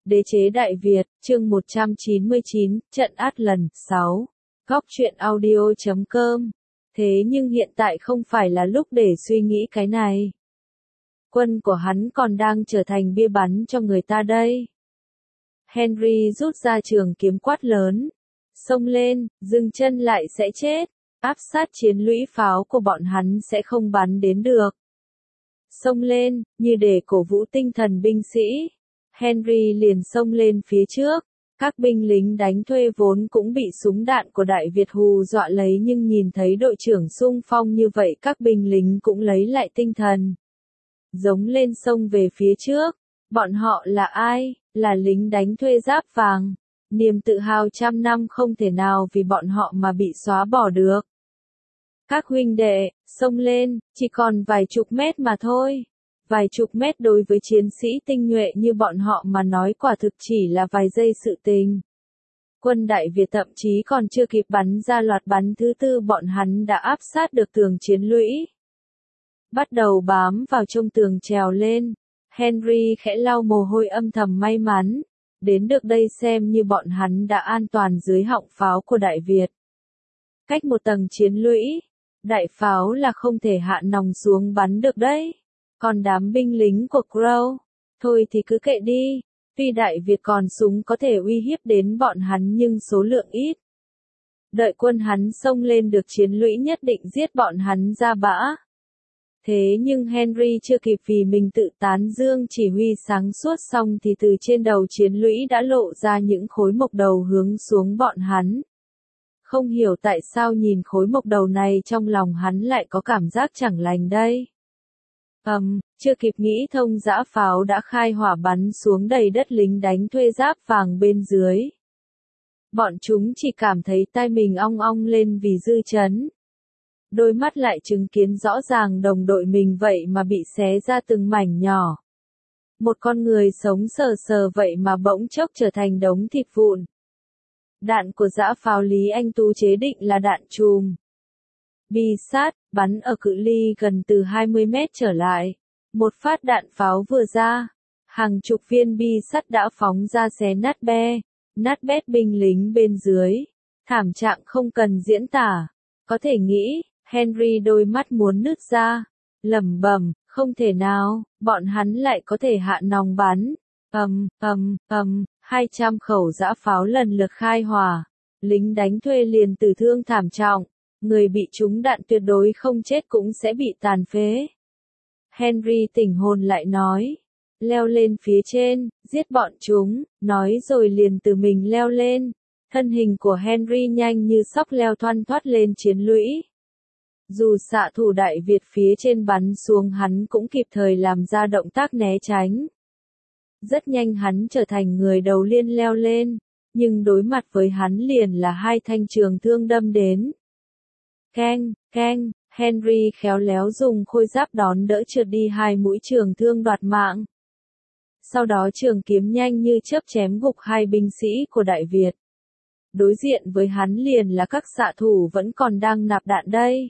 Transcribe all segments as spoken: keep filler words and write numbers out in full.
Đế chế Đại Việt, chương một trăm chín mươi chín, trận Atlan, sáu. Góc truyện audio chấm com. Thế nhưng hiện tại không phải là lúc để suy nghĩ cái này. Quân của hắn còn đang trở thành bia bắn cho người ta đây. Henry rút ra trường kiếm quát lớn. Xông lên, dừng chân lại sẽ chết. Áp sát chiến lũy pháo của bọn hắn sẽ không bắn đến được. Xông lên, như để cổ vũ tinh thần binh sĩ. Henry liền xông lên phía trước. Các binh lính đánh thuê vốn cũng bị súng đạn của Đại Việt hù dọa lấy, nhưng nhìn thấy đội trưởng xung phong như vậy các binh lính cũng lấy lại tinh thần. Giống lên xông về phía trước. Bọn họ là ai? Là lính đánh thuê giáp vàng. Niềm tự hào trăm năm không thể nào vì bọn họ mà bị xóa bỏ được. Các huynh đệ, xông lên, chỉ còn vài chục mét mà thôi. Vài chục mét đối với chiến sĩ tinh nhuệ như bọn họ mà nói quả thực chỉ là vài giây sự tình. Quân Đại Việt thậm chí còn chưa kịp bắn ra loạt bắn thứ tư, bọn hắn đã áp sát được tường chiến lũy. Bắt đầu bám vào trong tường trèo lên. Henry khẽ lau mồ hôi âm thầm may mắn. Đến được đây xem như bọn hắn đã an toàn dưới họng pháo của Đại Việt. Cách một tầng chiến lũy, đại pháo là không thể hạ nòng xuống bắn được đấy. Còn đám binh lính của Crow, thôi thì cứ kệ đi. Tuy Đại Việt còn súng có thể uy hiếp đến bọn hắn nhưng số lượng ít. Đợi quân hắn xông lên được chiến lũy nhất định giết bọn hắn ra bã. Thế nhưng Henry chưa kịp vì mình tự tán dương chỉ huy sáng suốt xong thì từ trên đầu chiến lũy đã lộ ra những khối mộc đầu hướng xuống bọn hắn. Không hiểu tại sao nhìn khối mộc đầu này trong lòng hắn lại có cảm giác chẳng lành đây. Ầm, um, chưa kịp nghĩ thông dã pháo đã khai hỏa bắn xuống đầy đất lính đánh thuê giáp vàng bên dưới. Bọn chúng chỉ cảm thấy tai mình ong ong lên vì dư chấn. Đôi mắt lại chứng kiến rõ ràng đồng đội mình vậy mà bị xé ra từng mảnh nhỏ. Một con người sống sờ sờ vậy mà bỗng chốc trở thành đống thịt vụn. Đạn của dã pháo Lý Anh Tú chế định là đạn chùm. Bi sát, bắn ở cự ly gần từ hai mươi mét trở lại. Một phát đạn pháo vừa ra, hàng chục viên bi sắt đã phóng ra xé nát be, nát bét binh lính bên dưới. Thảm trạng không cần diễn tả. Có thể nghĩ, Henry đôi mắt muốn nứt ra. Lẩm bẩm, không thể nào, bọn hắn lại có thể hạ nòng bắn. Ầm, ầm, ầm, hai trăm khẩu dã pháo lần lượt khai hỏa. Lính đánh thuê liền tử thương thảm trọng. Người bị trúng đạn tuyệt đối không chết cũng sẽ bị tàn phế. Henry tỉnh hồn lại nói. Leo lên phía trên, giết bọn chúng, nói rồi liền từ mình leo lên. Thân hình của Henry nhanh như sóc leo thoăn thoắt lên chiến lũy. Dù xạ thủ Đại Việt phía trên bắn xuống hắn cũng kịp thời làm ra động tác né tránh. Rất nhanh hắn trở thành người đầu tiên leo lên, nhưng đối mặt với hắn liền là hai thanh trường thương đâm đến. Keng, keng, Henry khéo léo dùng khôi giáp đón đỡ trượt đi hai mũi trường thương đoạt mạng. Sau đó trường kiếm nhanh như chớp chém gục hai binh sĩ của Đại Việt. Đối diện với hắn liền là các xạ thủ vẫn còn đang nạp đạn đây.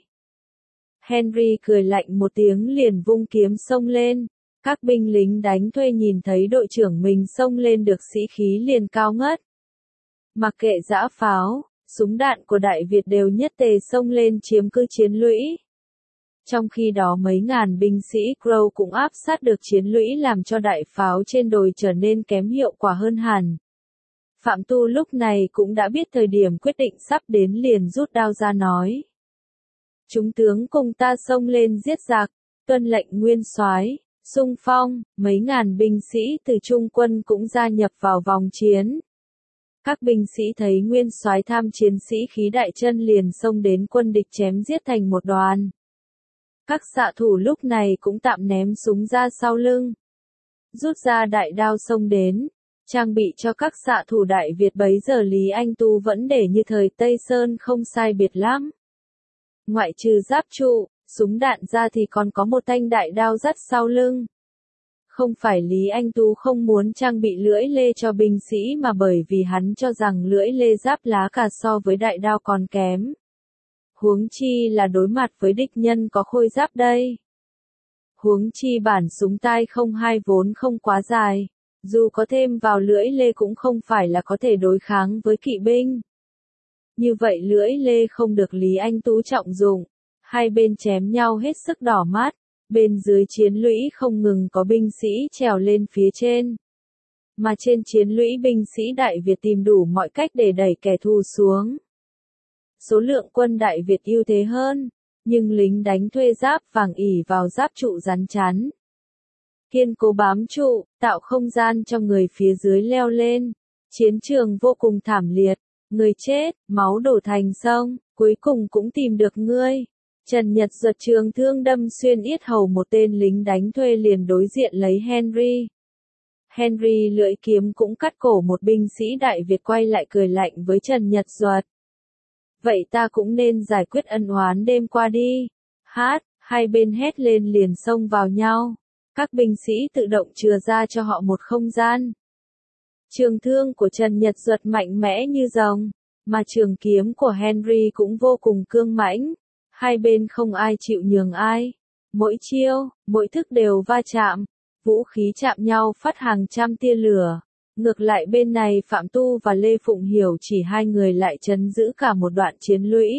Henry cười lạnh một tiếng liền vung kiếm xông lên. Các binh lính đánh thuê nhìn thấy đội trưởng mình xông lên được sĩ khí liền cao ngất. Mặc kệ dã pháo, súng đạn của Đại Việt đều nhất tề xông lên chiếm cứ chiến lũy. Trong khi đó mấy ngàn binh sĩ Crow cũng áp sát được chiến lũy làm cho đại pháo trên đồi trở nên kém hiệu quả hơn hẳn. Phạm Tu lúc này cũng đã biết thời điểm quyết định sắp đến liền rút đao ra nói. Chúng tướng cùng ta xông lên giết giặc, tuân lệnh nguyên soái. Xung phong, mấy ngàn binh sĩ từ Trung quân cũng gia nhập vào vòng chiến. Các binh sĩ thấy nguyên soái tham chiến sĩ khí đại chân liền xông đến quân địch chém giết thành một đoàn. Các xạ thủ lúc này cũng tạm ném súng ra sau lưng. Rút ra đại đao xông đến. Trang bị cho các xạ thủ Đại Việt bấy giờ Lý Anh Tú vẫn để như thời Tây Sơn không sai biệt lắm. Ngoại trừ giáp trụ, súng đạn ra thì còn có một thanh đại đao dắt sau lưng. Không phải Lý Anh Tú không muốn trang bị lưỡi lê cho binh sĩ mà bởi vì hắn cho rằng lưỡi lê giáp lá cà so với đại đao còn kém. Huống chi là đối mặt với địch nhân có khôi giáp đây. Huống chi bản súng tai không hai vốn không quá dài. Dù có thêm vào lưỡi lê cũng không phải là có thể đối kháng với kỵ binh. Như vậy lưỡi lê không được Lý Anh Tú trọng dụng. Hai bên chém nhau hết sức đỏ mắt. Bên dưới chiến lũy không ngừng có binh sĩ trèo lên phía trên. Mà trên chiến lũy binh sĩ Đại Việt tìm đủ mọi cách để đẩy kẻ thù xuống. Số lượng quân Đại Việt ưu thế hơn, nhưng lính đánh thuê giáp vàng ỉ vào giáp trụ rắn chắn. Kiên cố bám trụ, tạo không gian cho người phía dưới leo lên. Chiến trường vô cùng thảm liệt, người chết, máu đổ thành sông, cuối cùng cũng tìm được ngươi. Trần Nhật Duật trường thương đâm xuyên yết hầu một tên lính đánh thuê liền đối diện lấy Henry. Henry lưỡi kiếm cũng cắt cổ một binh sĩ Đại Việt quay lại cười lạnh với Trần Nhật Duật. Vậy ta cũng nên giải quyết ân oán đêm qua đi. Hát, hai bên hét lên liền xông vào nhau. Các binh sĩ tự động chừa ra cho họ một không gian. Trường thương của Trần Nhật Duật mạnh mẽ như rồng, mà trường kiếm của Henry cũng vô cùng cương mãnh. Hai bên không ai chịu nhường ai. Mỗi chiêu, mỗi thức đều va chạm. Vũ khí chạm nhau phát hàng trăm tia lửa. Ngược lại bên này Phạm Tu và Lê Phụng Hiểu chỉ hai người lại trấn giữ cả một đoạn chiến lũy.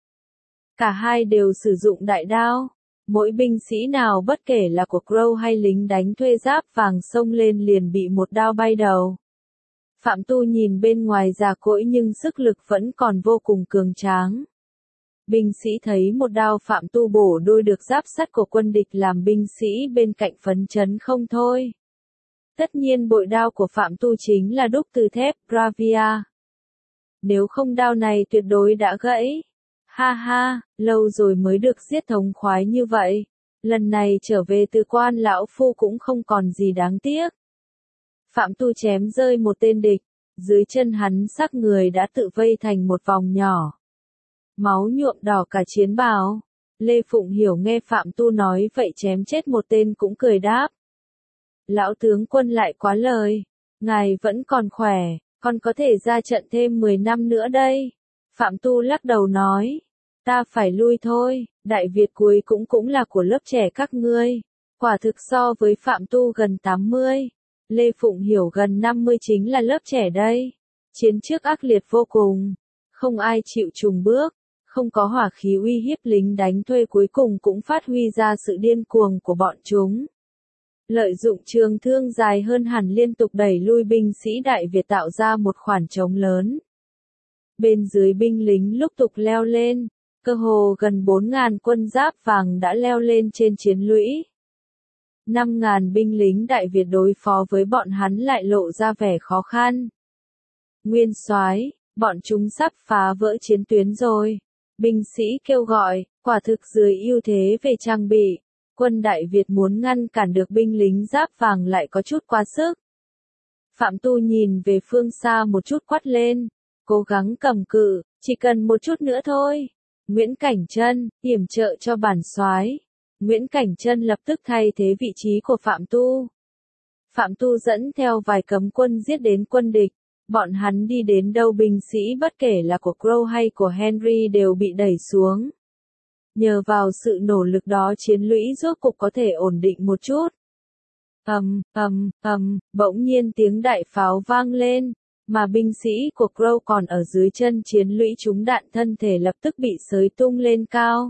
Cả hai đều sử dụng đại đao. Mỗi binh sĩ nào bất kể là của Crow hay lính đánh thuê giáp vàng xông lên liền bị một đao bay đầu. Phạm Tu nhìn bên ngoài già cỗi nhưng sức lực vẫn còn vô cùng cường tráng. Binh sĩ thấy một đao Phạm Tu bổ đôi được giáp sắt của quân địch làm binh sĩ bên cạnh phấn chấn không thôi. Tất nhiên bội đao của Phạm Tu chính là đúc từ thép Bravia. Nếu không đao này tuyệt đối đã gãy. Ha ha, lâu rồi mới được giết thống khoái như vậy. Lần này trở về từ quan lão phu cũng không còn gì đáng tiếc. Phạm Tu chém rơi một tên địch, dưới chân hắn xác người đã tự vây thành một vòng nhỏ. Máu nhuộm đỏ cả chiến bào. Lê Phụng Hiểu nghe Phạm Tu nói vậy chém chết một tên cũng cười đáp. Lão tướng quân lại quá lời. Ngài vẫn còn khỏe, còn có thể ra trận thêm mười năm nữa đây. Phạm Tu lắc đầu nói. Ta phải lui thôi, Đại Việt cuối cũng cũng là của lớp trẻ các ngươi. Quả thực so với Phạm Tu gần tám mươi. Lê Phụng Hiểu gần năm mươi chính là lớp trẻ đây. Chiến trước ác liệt vô cùng. Không ai chịu trùng bước. Không có hỏa khí uy hiếp lính đánh thuê cuối cùng cũng phát huy ra sự điên cuồng của bọn chúng. Lợi dụng trường thương dài hơn hẳn liên tục đẩy lui binh sĩ Đại Việt tạo ra một khoảng trống lớn. Bên dưới binh lính lúc tục leo lên, cơ hồ gần bốn ngàn quân giáp vàng đã leo lên trên chiến lũy. năm ngàn binh lính Đại Việt đối phó với bọn hắn lại lộ ra vẻ khó khăn. Nguyên soái, bọn chúng sắp phá vỡ chiến tuyến rồi. Binh sĩ kêu gọi, quả thực dưới ưu thế về trang bị. Quân Đại Việt muốn ngăn cản được binh lính giáp vàng lại có chút quá sức. Phạm Tu nhìn về phương xa một chút quát lên. Cố gắng cầm cự, chỉ cần một chút nữa thôi. Nguyễn Cảnh Trân, yểm trợ cho bản soái. Nguyễn Cảnh Trân lập tức thay thế vị trí của Phạm Tu. Phạm Tu dẫn theo vài cấm quân giết đến quân địch. Bọn hắn đi đến đâu binh sĩ bất kể là của Crow hay của Henry đều bị đẩy xuống. Nhờ vào sự nỗ lực đó chiến lũy rốt cục có thể ổn định một chút. Ầm, ầm, ầm, bỗng nhiên tiếng đại pháo vang lên, mà binh sĩ của Crow còn ở dưới chân chiến lũy trúng đạn thân thể lập tức bị xới tung lên cao.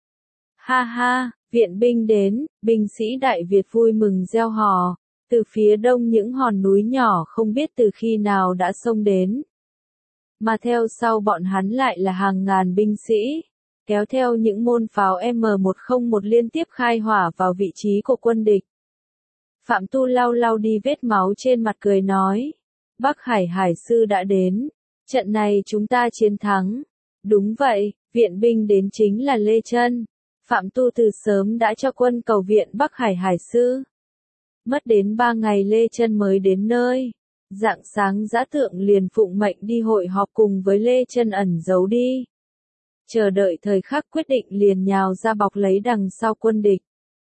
Ha ha, viện binh đến, binh sĩ Đại Việt vui mừng reo hò. Từ phía đông những hòn núi nhỏ không biết từ khi nào đã xông đến. Mà theo sau bọn hắn lại là hàng ngàn binh sĩ, kéo theo những môn pháo M một không một liên tiếp khai hỏa vào vị trí của quân địch. Phạm Tu lau lau đi vết máu trên mặt cười nói. Bắc Hải Hải Sư đã đến. Trận này chúng ta chiến thắng. Đúng vậy, viện binh đến chính là Lê Trân. Phạm Tu từ sớm đã cho quân cầu viện Bắc Hải Hải Sư. Mất đến ba ngày Lê Trân mới đến nơi. Rạng sáng Dã Tượng liền phụng mệnh đi hội họp cùng với Lê Trân ẩn giấu đi. Chờ đợi thời khắc quyết định liền nhào ra bọc lấy đằng sau quân địch.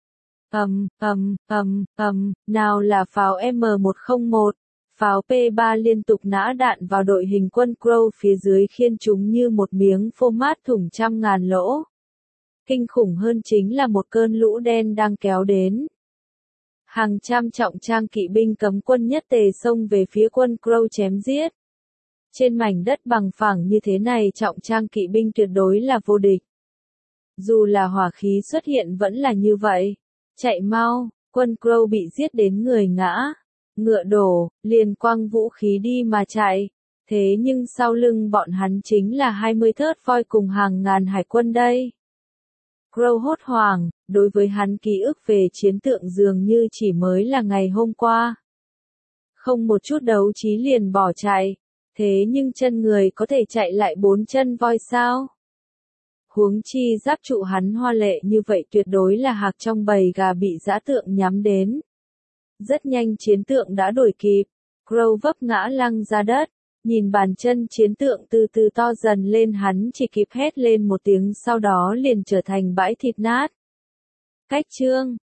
Ầm, ầm, ầm, ầm, nào là pháo M một không một, pháo P ba liên tục nã đạn vào đội hình quân Crow phía dưới khiến chúng như một miếng phô mát thủng trăm ngàn lỗ. Kinh khủng hơn chính là một cơn lũ đen đang kéo đến. Hàng trăm trọng trang kỵ binh cấm quân nhất tề xông về phía quân Crow chém giết. Trên mảnh đất bằng phẳng như thế này trọng trang kỵ binh tuyệt đối là vô địch. Dù là hỏa khí xuất hiện vẫn là như vậy. Chạy mau, quân Crow bị giết đến người ngã. Ngựa đổ, liền quăng vũ khí đi mà chạy. Thế nhưng sau lưng bọn hắn chính là hai mươi thớt voi cùng hàng ngàn hải quân đây. Crow hốt hoảng, đối với hắn ký ức về chiến tượng dường như chỉ mới là ngày hôm qua. Không một chút đấu trí liền bỏ chạy. Thế nhưng chân người có thể chạy lại bốn chân voi sao? Huống chi giáp trụ hắn hoa lệ như vậy tuyệt đối là hạc trong bầy gà bị dã tượng nhắm đến. Rất nhanh chiến tượng đã đuổi kịp. Crow vấp ngã lăn ra đất. Nhìn bàn chân chiến tượng từ từ to dần lên hắn chỉ kịp hét lên một tiếng sau đó liền trở thành bãi thịt nát. Cách chương